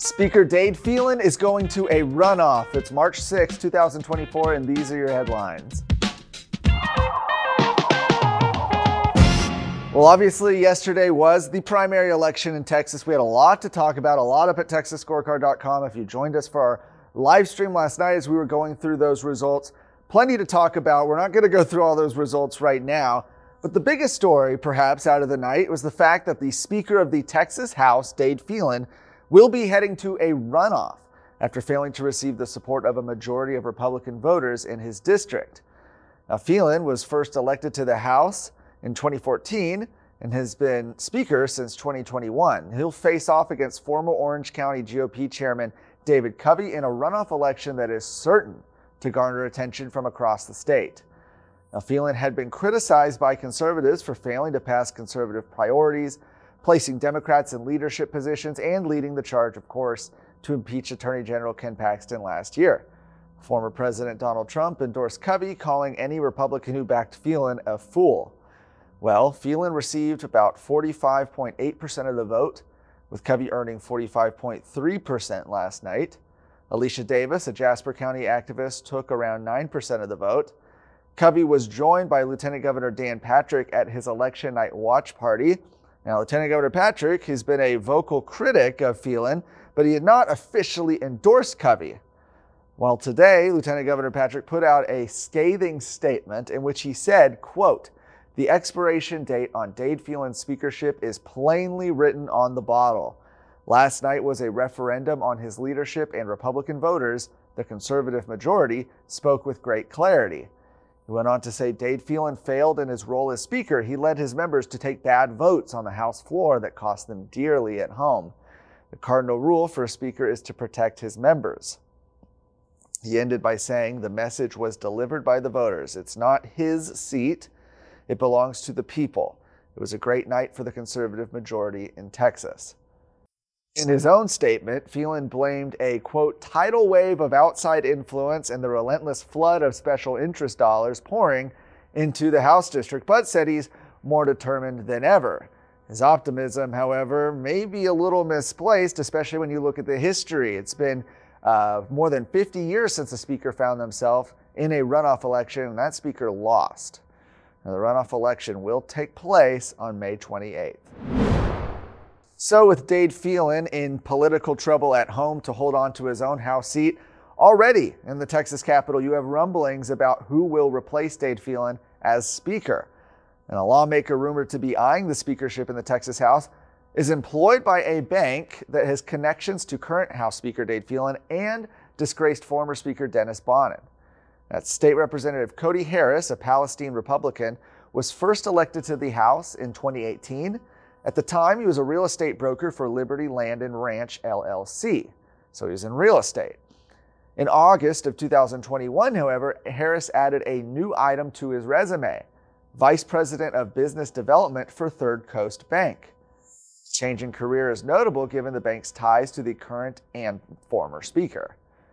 Speaker Dade Phelan is going to a runoff. It's March 6, 2024, and these are your headlines. Well, obviously, yesterday was the primary election in Texas. We had a lot to talk about, a lot up at TexasScorecard.com. If you joined us for our live stream last night as we were going through those results, plenty to talk about. We're not going to go through all those results right now, but the biggest story, perhaps, out of the night was the fact that the Speaker of the Texas House, Dade Phelan, will be heading to a runoff after failing to receive the support of a majority of Republican voters in his district. Now, Phelan was first elected to the House in 2014 and has been Speaker since 2021. He'll face off against former Orange County GOP Chairman David Covey in a runoff election that is certain to garner attention from across the state. Now, Phelan had been criticized by conservatives for failing to pass conservative priorities, placing Democrats in leadership positions, and leading the charge, of course, to impeach Attorney General Ken Paxton last year. Former President Donald Trump endorsed Covey, calling any Republican who backed Phelan a fool. Well, Phelan received about 45.8% of the vote, with Covey earning 45.3% last night. Alicia Davis, a Jasper County activist, took around 9% of the vote. Covey was joined by Lieutenant Governor Dan Patrick at his election night watch party. Now, Lieutenant Governor Patrick has been a vocal critic of Phelan, but he had not officially endorsed Covey. Well, today, Lieutenant Governor Patrick put out a scathing statement in which he said, quote, "The expiration date on Dade Phelan's speakership is plainly written on the bottle. Last night was a referendum on his leadership, and Republican voters, the conservative majority, spoke with great clarity." He went on to say Dade Phelan failed in his role as Speaker. He led his members to take bad votes on the House floor that cost them dearly at home. The cardinal rule for a Speaker is to protect his members. He ended by saying the message was delivered by the voters. It's not his seat. It belongs to the people. It was a great night for the conservative majority in Texas. In his own statement, Phelan blamed a, quote, tidal wave of outside influence and the relentless flood of special interest dollars pouring into the House district, but said he's more determined than ever. His optimism, however, may be a little misplaced, especially when you look at the history. It's been more than 50 years since the Speaker found himself in a runoff election, and that Speaker lost. Now, the runoff election will take place on May 28th. So with Dade Phelan in political trouble at home to hold on to his own House seat, already in the Texas Capitol, you have rumblings about who will replace Dade Phelan as Speaker. And a lawmaker rumored to be eyeing the speakership in the Texas House is employed by a bank that has connections to current House Speaker Dade Phelan and disgraced former Speaker Dennis Bonnen. That's State Representative Cody Harris, a Palestine Republican, was first elected to the House in 2018. At the time, he was a real estate broker for Liberty Land and Ranch, LLC. So he was in real estate. In August of 2021, however, Harris added a new item to his resume, Vice President of Business Development for Third Coast Bank. The change in career is notable given the bank's ties to the current and former Speaker.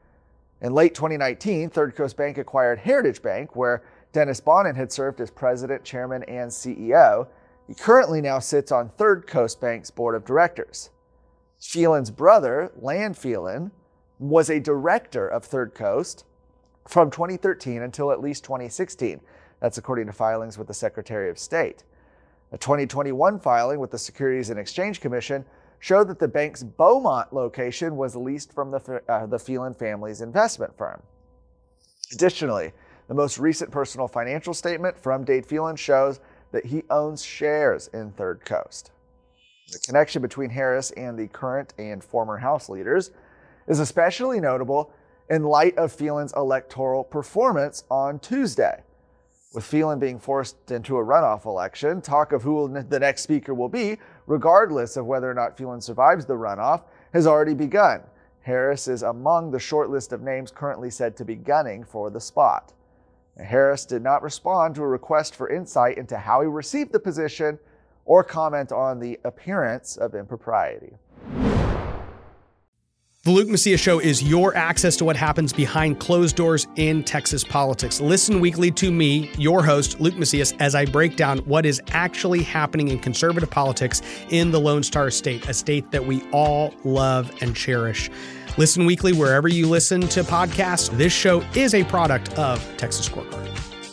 In late 2019, Third Coast Bank acquired Heritage Bank, where Dennis Bonnen had served as president, chairman, and CEO. He currently now sits on Third Coast Bank's board of directors. Phelan's brother, Lan Phelan, was a director of Third Coast from 2013 until at least 2016. That's according to filings with the Secretary of State. A 2021 filing with the Securities and Exchange Commission showed that the bank's Beaumont location was leased from the Phelan family's investment firm. Additionally, the most recent personal financial statement from Dade Phelan shows that he owns shares in Third Coast. The connection between Harris and the current and former House leaders is especially notable in light of Phelan's electoral performance on Tuesday. With Phelan being forced into a runoff election, talk of who the next Speaker will be, regardless of whether or not Phelan survives the runoff, has already begun. Harris is among the short list of names currently said to be gunning for the spot. Harris did not respond to a request for insight into how he received the position or comment on the appearance of impropriety. The Luke Macias Show is your access to what happens behind closed doors in Texas politics. Listen weekly to me, your host, Luke Macias, as I break down what is actually happening in conservative politics in the Lone Star State, a state that we all love and cherish. Listen weekly wherever you listen to podcasts. This show is a product of Texas Scorecard.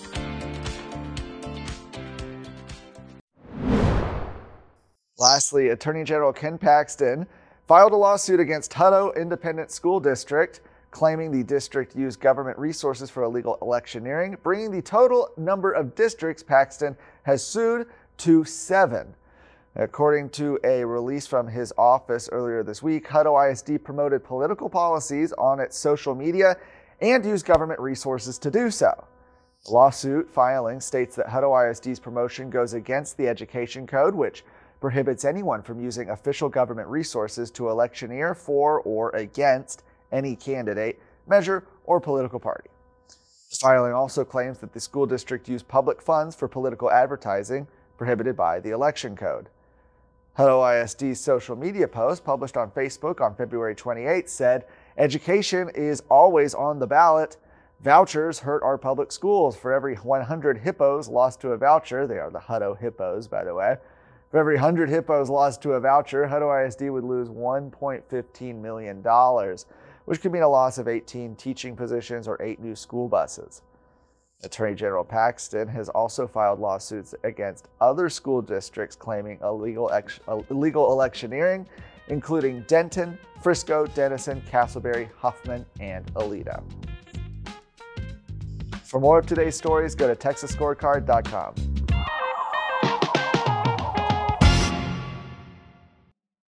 Lastly, Attorney General Ken Paxton filed a lawsuit against Hutto Independent School District, claiming the district used government resources for illegal electioneering, bringing the total number of districts Paxton has sued to 7. According to a release from his office earlier this week, Hutto ISD promoted political policies on its social media and used government resources to do so. The lawsuit filing states that Hutto ISD's promotion goes against the Education Code, which prohibits anyone from using official government resources to electioneer for or against any candidate, measure, or political party. The filing also claims that the school district used public funds for political advertising, prohibited by the Election Code. Hutto ISD's social media post, published on Facebook on February 28, said, "Education is always on the ballot. Vouchers hurt our public schools. For every 100 hippos lost to a voucher," they are the Hutto hippos, by the way, "for every 100 hippos lost to a voucher, Hutto ISD would lose $1.15 million, which could mean a loss of 18 teaching positions or 8 new school buses." Attorney General Paxton has also filed lawsuits against other school districts claiming illegal electioneering, including Denton, Frisco, Denison, Castleberry, Huffman, and Aledo. For more of today's stories, go to TexasScorecard.com.